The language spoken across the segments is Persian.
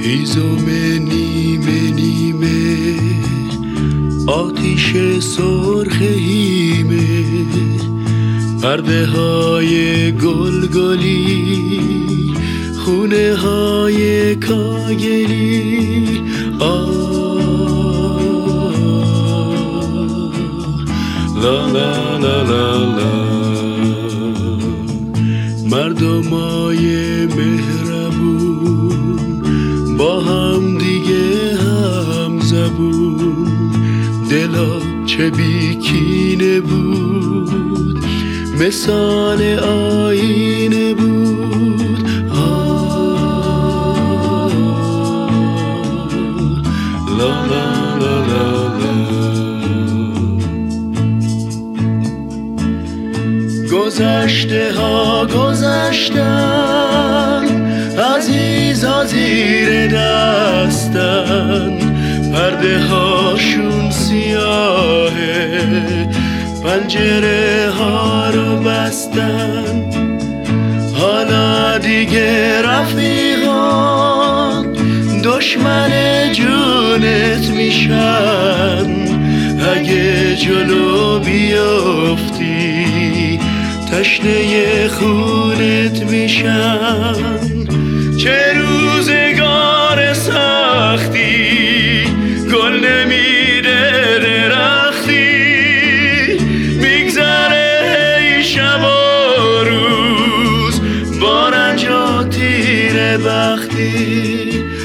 هیزم نیمه نیمه آتیش سرخ هیمه، پرده های گلگلی، خونه های کاگلی. لا لا لا لا لا، مردمای مهربون با هم دیگه هم زبون، دلا چه بیکینه بود، مثال آینه بود. لا لا لا لا لا. گذشته ها گذشتن، عزیزا زیر دستن، پرده هاشون سیاهه، پنجره ها رو بستن. حالا دیگه رفیقان دشمن جونت میشن، اگه جلو بیافتی تشنه خونت میشن. چه روزگار سختی، گل نمیده درختی، میگذره ای شب و روز با رنج و تیر بختی.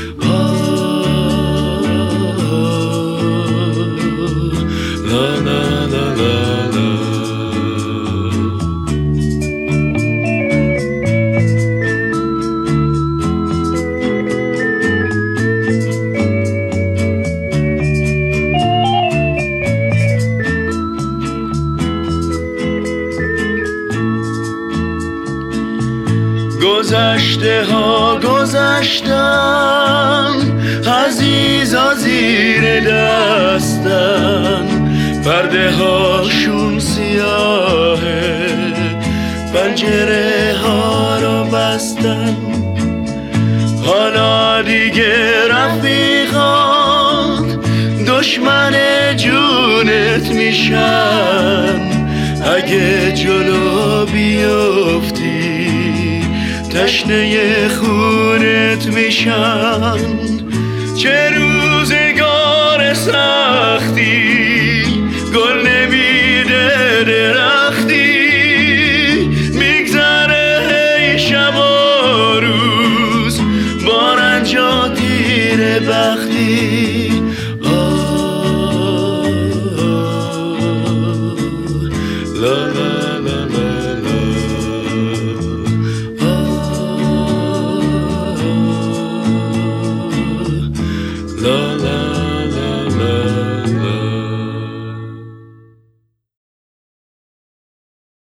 لا لا لا لا لا. گذشته ها گذشتن، عزیزا زیر دستن، پرده هاشون سیاهه، پنجره ها رو بستن. حالا دیگه رفیقان دشمن جونت میشن، اگه جلو بیافتی تشنه خونت میشن. چه روزگار سختی،